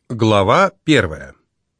Глава 1.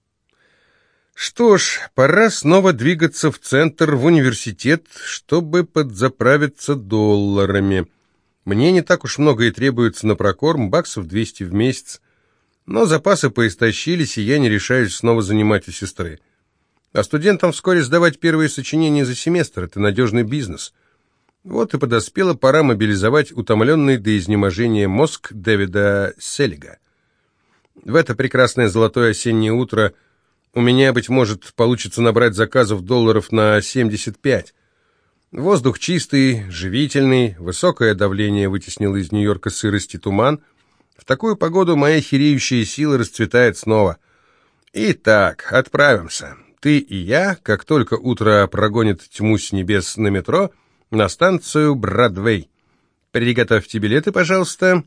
Что ж, пора снова двигаться в центр, в университет, чтобы подзаправиться долларами. Мне не так уж много и требуется на прокорм, баксов 200 в месяц. Но запасы поистощились, и я не решаюсь снова занимать у сестры. А студентам вскоре сдавать первые сочинения за семестр – это надежный бизнес. Вот и подоспела пора мобилизовать утомленный до изнеможения мозг Дэвида Селлига. В это прекрасное золотое осеннее утро у меня, быть может, получится набрать заказов долларов на 75. Воздух чистый, живительный, высокое давление вытеснило из Нью-Йорка сырость и туман. В такую погоду моя хиреющая сила расцветает снова. Итак, отправимся. Ты и я, как только утро прогонит тьму с небес на метро, на станцию Бродвей. Приготовьте билеты, пожалуйста.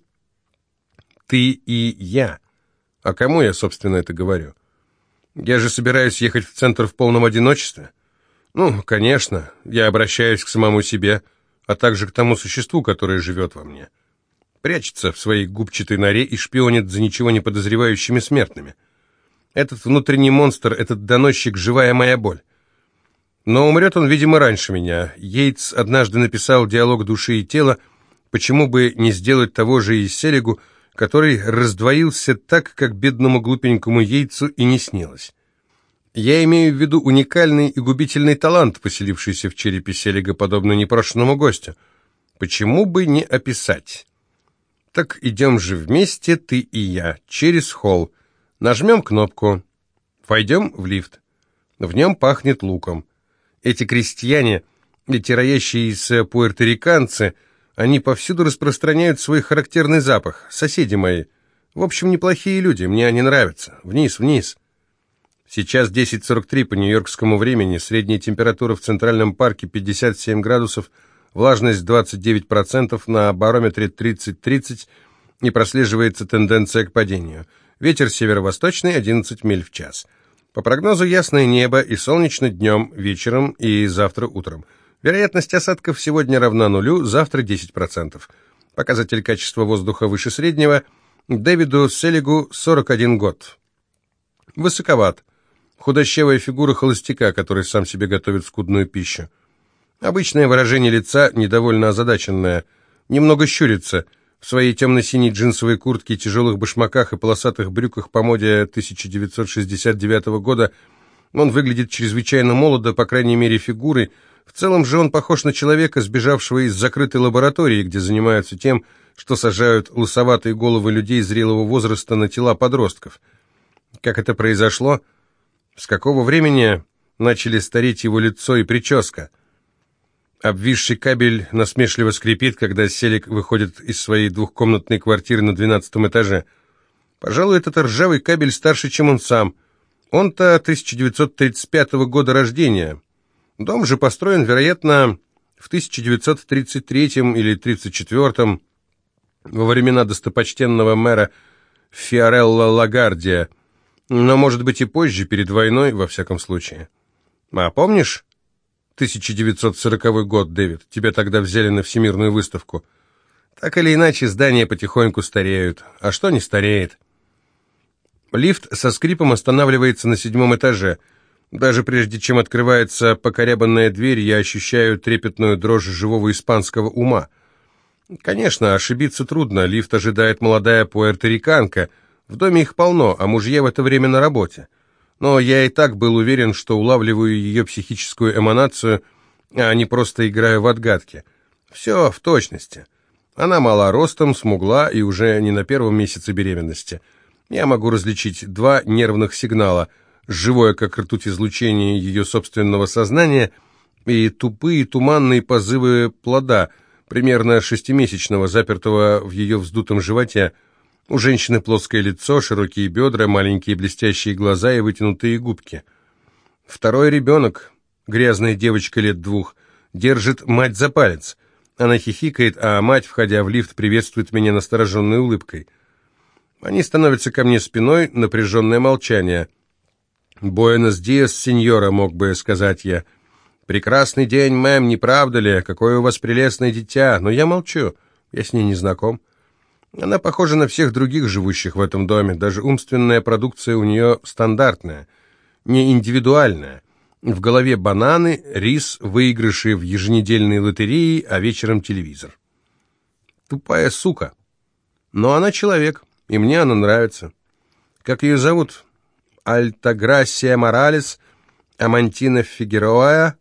Ты и я. А кому я, собственно, это говорю? Я же собираюсь ехать в центр в полном одиночестве. Ну, конечно, я обращаюсь к самому себе, а также к тому существу, которое живет во мне. Прячется в своей губчатой норе и шпионит за ничего не подозревающими смертными. Этот внутренний монстр, этот доносчик — живая моя боль. Но умрет он, видимо, раньше меня. Йейтс однажды написал диалог души и тела, почему бы не сделать того же и Селлигу, который раздвоился так, как бедному глупенькому Йейтсу и не снилось. Я имею в виду уникальный и губительный талант, поселившийся в черепе Селлига, подобно непрошенному гостю. Почему бы не описать? Так идем же вместе, ты и я, через холл. Нажмем кнопку. Войдем в лифт. В нем пахнет луком. Эти крестьяне, эти роящиеся пуэрториканцы, они повсюду распространяют свой характерный запах. Соседи мои. В общем, неплохие люди, мне они нравятся. Вниз, вниз. Сейчас 10:43 по нью-йоркскому времени, средняя температура в Центральном парке 57 градусов, влажность 29%, на барометре 30-30, и прослеживается тенденция к падению. Ветер северо-восточный 11 миль в час. По прогнозу ясное небо и солнечно днем, вечером и завтра утром. Вероятность осадков сегодня равна нулю, завтра 10%. Показатель качества воздуха выше среднего. Дэвиду Селлигу 41 год. Высоковат. Худощавая фигура холостяка, который сам себе готовит скудную пищу. Обычное выражение лица, недовольно озадаченное. Немного щурится. В своей темно-синей джинсовой куртке, тяжелых башмаках и полосатых брюках по моде 1969 года он выглядит чрезвычайно молодо, по крайней мере, фигурой. В целом же он похож на человека, сбежавшего из закрытой лаборатории, где занимаются тем, что сажают лысоватые головы людей зрелого возраста на тела подростков. Как это произошло? С какого времени начали стареть его лицо и прическа? Обвисший кабель насмешливо скрипит, когда Селлиг выходит из своей двухкомнатной квартиры на 12-м этаже. Пожалуй, этот ржавый кабель старше, чем он сам. Он-то 1935 года рождения. Дом же построен, вероятно, в 1933 или 1934 во времена достопочтенного мэра Фиорелло Лагардия, но, может быть, и позже, перед войной, во всяком случае. А помнишь 1940 год, Дэвид? Тебя тогда взяли на Всемирную выставку. Так или иначе, здания потихоньку стареют. А что не стареет? Лифт со скрипом останавливается на 7-м этаже. Даже прежде чем открывается покорябанная дверь, я ощущаю трепетную дрожь живого испанского ума. Конечно, ошибиться трудно. Лифт ожидает молодая пуэрториканка. В доме их полно, а мужья в это время на работе. Но я и так был уверен, что улавливаю ее психическую эманацию, а не просто играю в отгадки. Все в точности. Она мала ростом, смугла и уже не на первом месяце беременности. Я могу различить два нервных сигнала: живое, как ртуть, излучение ее собственного сознания и тупые туманные позывы плода, примерно 6-месячного, запертого в ее вздутом животе. У женщины плоское лицо, широкие бедра, маленькие блестящие глаза и вытянутые губки. Второй ребенок, грязная девочка лет 2, держит мать за палец. Она хихикает, а мать, входя в лифт, приветствует меня настороженной улыбкой. Они становятся ко мне спиной, напряженное молчание. «Буэнос диас, сеньора», мог бы сказать я. «Прекрасный день, мэм, не правда ли? Какое у вас прелестное дитя!» Но я молчу, я с ней не знаком. Она похожа на всех других живущих в этом доме, даже умственная продукция у нее стандартная, не индивидуальная. В голове бананы, рис, выигрыши в еженедельной лотерее, а вечером телевизор. Тупая сука. Но она человек, и мне она нравится. Как ее зовут? Альтаграсия Моралес, Амантина Фигероа,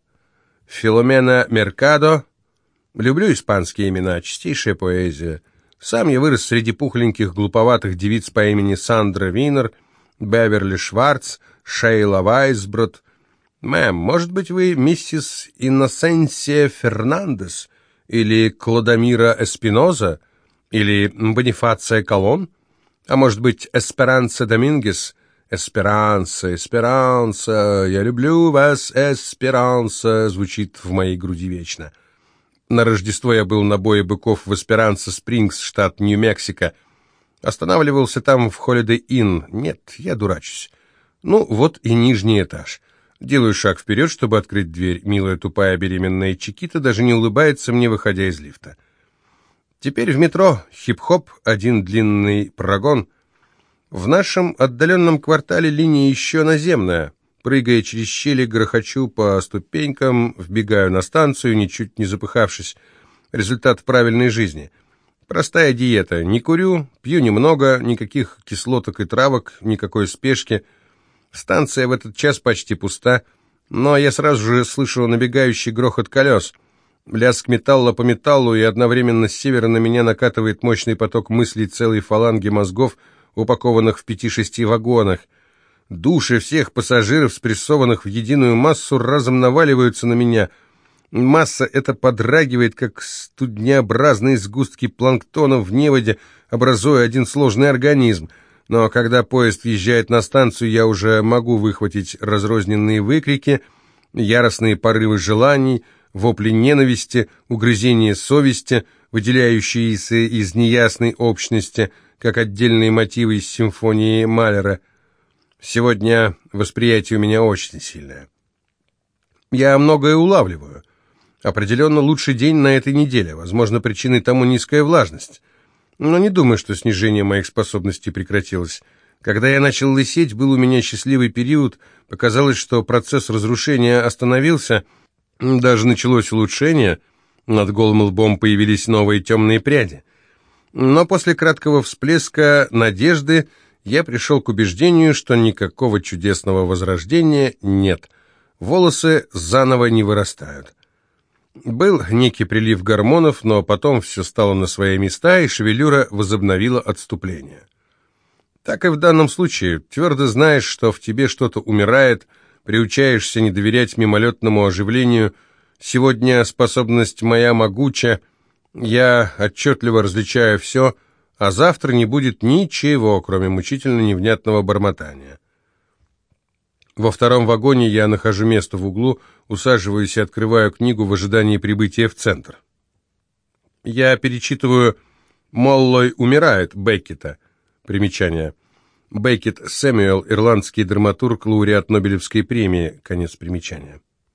Филомена Меркадо. Люблю испанские имена, чистейшая поэзия. Сам я вырос среди пухленьких глуповатых девиц по имени Сандра Винер, Беверли Шварц, Шейла Вайсброд. «Мэм, может быть, вы миссис Инносенсия Фернандес или Клодомира Эспиноза или Бонифация Колон? А может быть, Эсперанса Домингес? Эсперанса, Эсперанса, я люблю вас, Эсперанса», звучит в моей груди вечно. На Рождество я был на бое быков в Эсперанса Спрингс, штат Нью-Мексико. Останавливался там в Holiday Inn. Нет, я дурачусь. Ну, вот и нижний этаж. Делаю шаг вперед, чтобы открыть дверь. Милая тупая беременная Чикита даже не улыбается мне, выходя из лифта. Теперь в метро хип-хоп, один длинный прогон. В нашем отдаленном квартале линия еще наземная. Прыгая через щели, грохочу по ступенькам, вбегаю на станцию, ничуть не запыхавшись. Результат правильной жизни. Простая диета. Не курю, пью немного, никаких кислоток и травок, никакой спешки. Станция в этот час почти пуста, но я сразу же слышу набегающий грохот колес. Лязг металла по металлу, и одновременно с севера на меня накатывает мощный поток мыслей целой фаланги мозгов, упакованных в 5-6 вагонах. Души всех пассажиров, спрессованных в единую массу, разом наваливаются на меня. Масса эта подрагивает, как студнеобразные сгустки планктона в неводе, образуя один сложный организм. Но когда поезд въезжает на станцию, я уже могу выхватить разрозненные выкрики, яростные порывы желаний, вопли ненависти, угрызения совести, выделяющиеся из неясной общности, как отдельные мотивы из симфонии Малера. Сегодня восприятие у меня очень сильное. Я многое улавливаю. Определенно лучший день на этой неделе. Возможно, причиной тому низкая влажность. Но не думаю, что снижение моих способностей прекратилось. Когда я начал лысеть, был у меня счастливый период. Показалось, что процесс разрушения остановился. Даже началось улучшение. Над голым лбом появились новые темные пряди. Но после краткого всплеска надежды я пришел к убеждению, что никакого чудесного возрождения нет. Волосы заново не вырастают. Был некий прилив гормонов, но потом все стало на свои места, и шевелюра возобновила отступление. Так и в данном случае. Твердо знаешь, что в тебе что-то умирает, приучаешься не доверять мимолетному оживлению. Сегодня способность моя могуча, я отчетливо различаю все, а завтра не будет ничего, кроме мучительно невнятного бормотания. Во втором вагоне я нахожу место в углу, усаживаюсь и открываю книгу в ожидании прибытия в центр. Я перечитываю «Моллой умирает» Беккета. Примечание. Беккет Сэмюэл, ирландский драматург, лауреат Нобелевской премии. Конец примечания.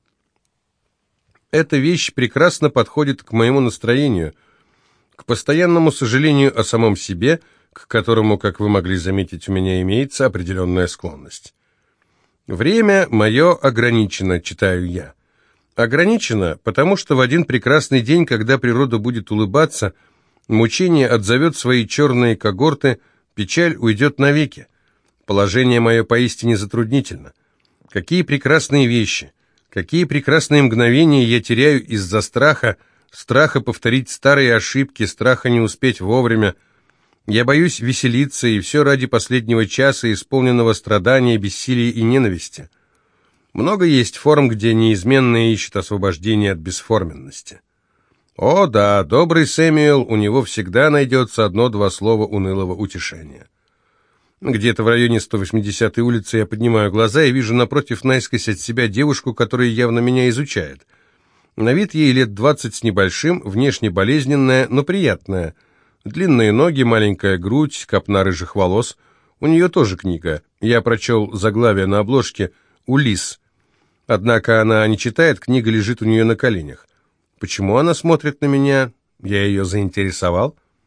Эта вещь прекрасно подходит к моему настроению, к постоянному сожалению о самом себе, к которому, как вы могли заметить, у меня имеется определенная склонность. «Время мое ограничено», читаю я. Ограничено, потому что в один прекрасный день, когда природа будет улыбаться, мучение отзовет свои черные когорты, печаль уйдет навеки. Положение мое поистине затруднительно. Какие прекрасные вещи, какие прекрасные мгновения я теряю из-за страха, страха повторить старые ошибки, страха не успеть вовремя. Я боюсь веселиться, и все ради последнего часа, исполненного страдания, бессилия и ненависти. Много есть форм, где неизменно ищет освобождение от бесформенности. О да, добрый Сэмюэл, у него всегда найдется одно-два слова унылого утешения. Где-то в районе 180-й улицы я поднимаю глаза и вижу напротив наискось от себя девушку, которая явно меня изучает. На вид ей лет 20 с небольшим, внешне болезненная, но приятная. Длинные ноги, маленькая грудь, копна рыжих волос. У нее тоже книга. Я прочел заглавие на обложке «Улисс». Однако она не читает, книга лежит у нее на коленях. Почему она смотрит на меня? Я ее заинтересовал?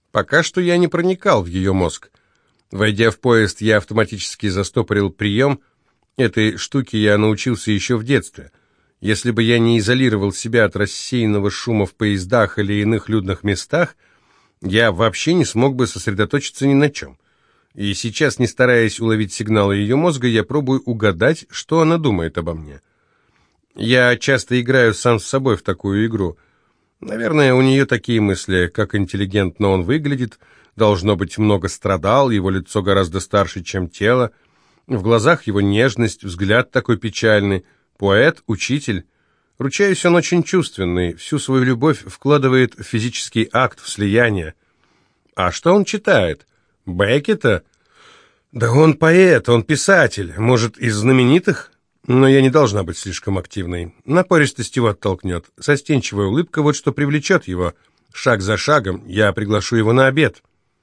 Пока что я не проникал в ее мозг. Войдя в поезд, я автоматически застопорил прием. Этой штуке я научился еще в детстве. Если бы я не изолировал себя от рассеянного шума в поездах или иных людных местах, я вообще не смог бы сосредоточиться ни на чем. И сейчас, не стараясь уловить сигналы ее мозга, я пробую угадать, что она думает обо мне. Я часто играю сам с собой в такую игру. Наверное, у нее такие мысли, как интеллигентно он выглядит, должно быть, много страдал, его лицо гораздо старше, чем тело, в глазах его нежность, взгляд такой печальный, поэт, учитель. Ручаюсь, он очень чувственный, всю свою любовь вкладывает в физический акт, в слияние. А что он читает? Беккета? Да он поэт, он писатель, может, из знаменитых? Но я не должна быть слишком активной. Напористость его оттолкнет. Застенчивая улыбка, вот что привлечет его. Шаг за шагом я приглашу его на обед.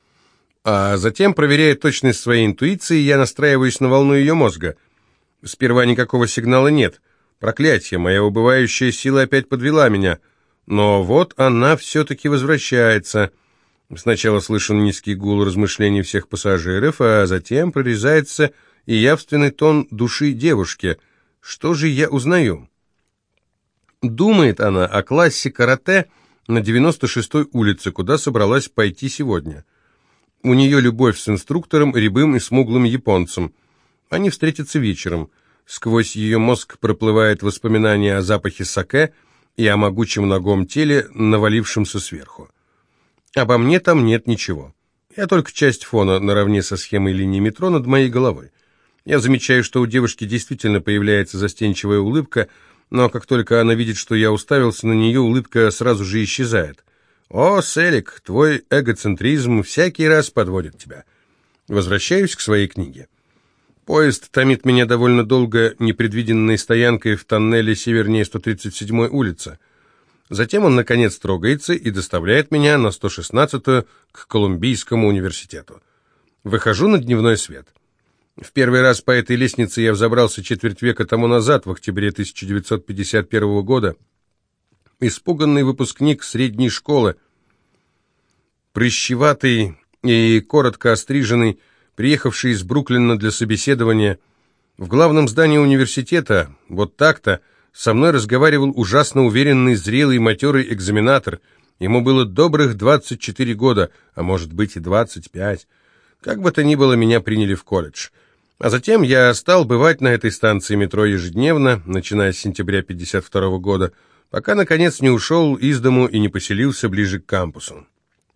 А затем, проверяя точность своей интуиции, я настраиваюсь на волну ее мозга. Сперва никакого сигнала нет. Проклятье, моя убывающая сила опять подвела меня. Но вот она все-таки возвращается. Сначала слышен низкий гул размышлений всех пассажиров, а затем прорезается и явственный тон души девушки. Что же я узнаю? Думает она о классе карате на 96-й улице, куда собралась пойти сегодня. У нее любовь с инструктором, рябым и смуглым японцем. Они встретятся вечером. Сквозь ее мозг проплывает воспоминание о запахе саке и о могучем ногом теле, навалившемся сверху. Обо мне там нет ничего. Я только часть фона наравне со схемой линии метро над моей головой. Я замечаю, что у девушки действительно появляется застенчивая улыбка, но как только она видит, что я уставился на нее, улыбка сразу же исчезает. «О, Селик, твой эгоцентризм всякий раз подводит тебя». Возвращаюсь к своей книге. Поезд томит меня довольно долго непредвиденной стоянкой в тоннеле севернее 137-й улицы. Затем он, наконец, трогается и доставляет меня на 116-ю к Колумбийскому университету. Выхожу на дневной свет. В первый раз по этой лестнице я взобрался четверть века тому назад, в октябре 1951 года. Испуганный выпускник средней школы, прыщеватый и коротко остриженный, приехавший из Бруклина для собеседования. В главном здании университета, вот так-то, со мной разговаривал ужасно уверенный, зрелый, матерый экзаменатор. Ему было добрых 24 года, а может быть и 25. Как бы то ни было, меня приняли в колледж. А затем я стал бывать на этой станции метро ежедневно, начиная с сентября 1952 года, пока, наконец, не ушел из дому и не поселился ближе к кампусу.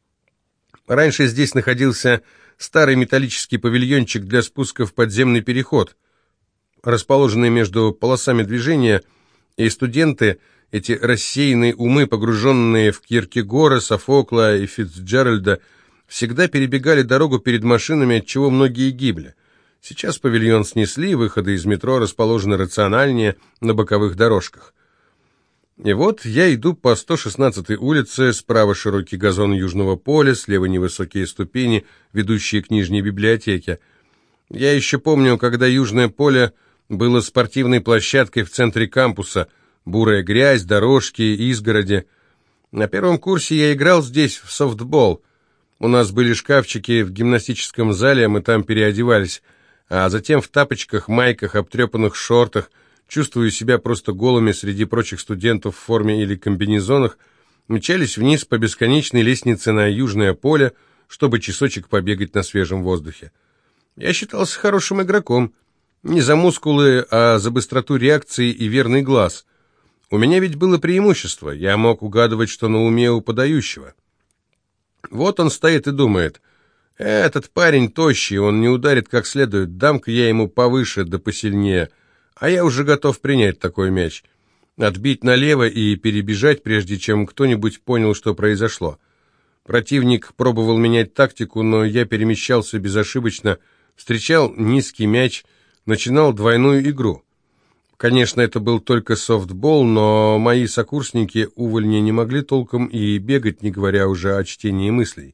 Раньше здесь находился старый металлический павильончик для спуска в подземный переход, расположенный между полосами движения, и студенты, эти рассеянные умы, погруженные в Киркегора, Софокла и Фицджеральда, всегда перебегали дорогу перед машинами, отчего многие гибли. Сейчас павильон снесли, выходы из метро расположены рациональнее на боковых дорожках. И вот я иду по 116-й улице, справа широкий газон Южного поля, слева невысокие ступени, ведущие к Нижней библиотеке. Я еще помню, когда Южное поле было спортивной площадкой в центре кампуса, бурая грязь, дорожки, изгороди. На первом курсе я играл здесь в софтбол. У нас были шкафчики в гимнастическом зале, мы там переодевались, а затем в тапочках, майках, обтрепанных шортах, чувствуя себя просто голыми среди прочих студентов в форме или комбинезонах, мчались вниз по бесконечной лестнице на Южное поле, чтобы часочек побегать на свежем воздухе. Я считался хорошим игроком. Не за мускулы, а за быстроту реакции и верный глаз. У меня ведь было преимущество. Я мог угадывать, что на уме у подающего. Вот он стоит и думает: этот парень тощий, он не ударит как следует, дам-ка я ему повыше да посильнее. А я уже готов принять такой мяч, отбить налево и перебежать, прежде чем кто-нибудь понял, что произошло. Противник пробовал менять тактику, но я перемещался безошибочно, встречал низкий мяч, начинал двойную игру. Конечно, это был только софтбол, но мои сокурсники увольни не могли толком и бегать, не говоря уже о чтении мыслей.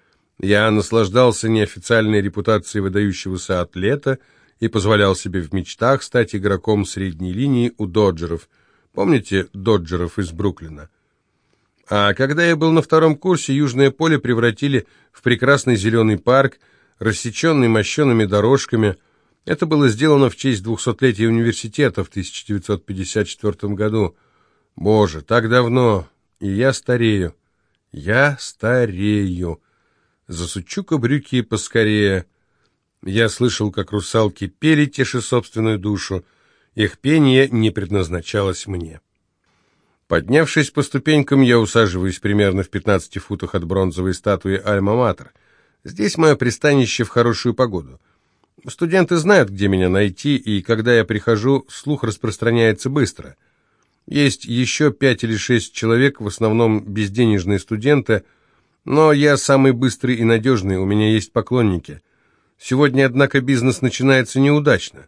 Я наслаждался неофициальной репутацией выдающегося атлета и позволял себе в мечтах стать игроком средней линии у Доджеров. Помните Доджеров из Бруклина? А когда я был на втором курсе, Южное поле превратили в прекрасный зеленый парк, рассеченный мощеными дорожками. Это было сделано в честь 200-летия университета в 1954 году. Боже, так давно, и я старею. Я старею. Засучу-ка брюки поскорее. Я слышал, как русалки пели, теша собственную душу. Их пение не предназначалось мне. Поднявшись по ступенькам, я усаживаюсь примерно в 15 футах от бронзовой статуи Альма-Матер. Здесь мое пристанище в хорошую погоду. Студенты знают, где меня найти, и когда я прихожу, слух распространяется быстро. Есть еще 5 или 6 человек, в основном безденежные студенты, но я самый быстрый и надежный, у меня есть поклонники. Сегодня, однако, бизнес начинается неудачно.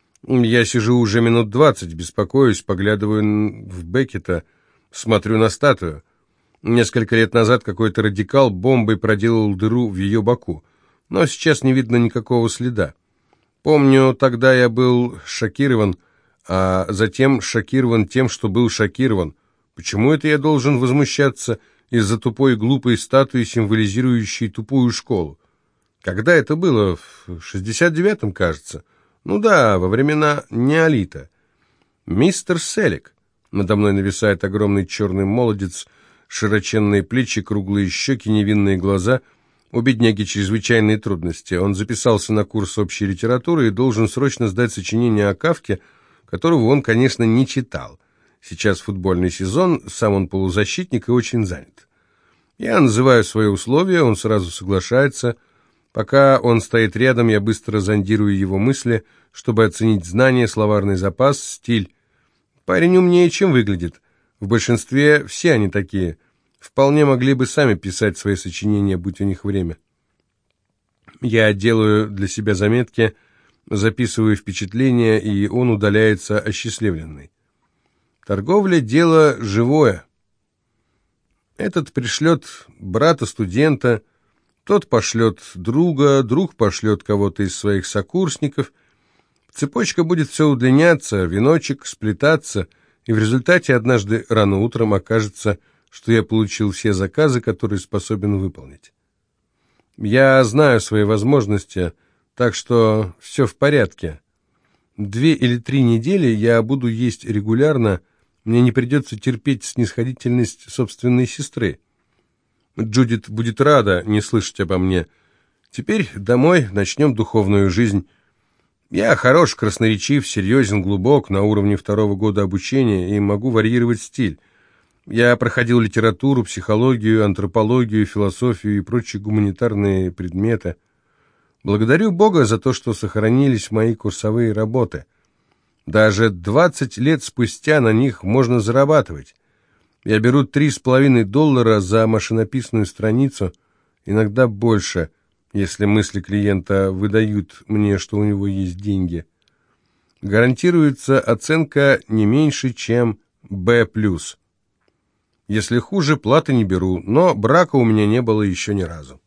Я сижу уже минут 20, беспокоюсь, поглядываю в Беккета, смотрю на статую. Несколько лет назад какой-то радикал бомбой проделал дыру в ее боку, но сейчас не видно никакого следа. Помню, тогда я был шокирован, а затем шокирован тем, что был шокирован. Почему это я должен возмущаться из-за тупой и глупой статуи, символизирующей тупую школу? Когда это было? В 69-м, кажется. Ну да, во времена неолита. Мистер Селик. Надо мной нависает огромный черный молодец, широченные плечи, круглые щеки, невинные глаза. У бедняги чрезвычайные трудности. Он записался на курс общей литературы и должен срочно сдать сочинение о Кафке, которого он, конечно, не читал. Сейчас футбольный сезон, сам он полузащитник и очень занят. Я называю свои условия, он сразу соглашается. Пока он стоит рядом, я быстро зондирую его мысли, чтобы оценить знания, словарный запас, стиль. Парень умнее, чем выглядит. В большинстве все они такие. Вполне могли бы сами писать свои сочинения, будь у них время. Я делаю для себя заметки, записываю впечатления, и он удаляется осчастливленный. Торговля – дело живое. Этот пришлет брата-студента, тот пошлет друга, друг пошлет кого-то из своих сокурсников. Цепочка будет все удлиняться, веночек сплетаться, и в результате однажды рано утром окажется, что я получил все заказы, которые способен выполнить. Я знаю свои возможности, так что все в порядке. 2 или 3 недели я буду есть регулярно, мне не придется терпеть снисходительность собственной сестры. Джудит будет рада не слышать обо мне. Теперь домой, начнем духовную жизнь. Я хорош, красноречив, серьезен, глубок, на уровне 2-го года обучения и могу варьировать стиль. Я проходил литературу, психологию, антропологию, философию и прочие гуманитарные предметы. Благодарю Бога за то, что сохранились мои курсовые работы. Даже 20 лет спустя на них можно зарабатывать. Я беру $3,5 за машинописную страницу, иногда больше, если мысли клиента выдают мне, что у него есть деньги. Гарантируется оценка не меньше, чем B+. Если хуже, платы не беру, но брака у меня не было еще ни разу.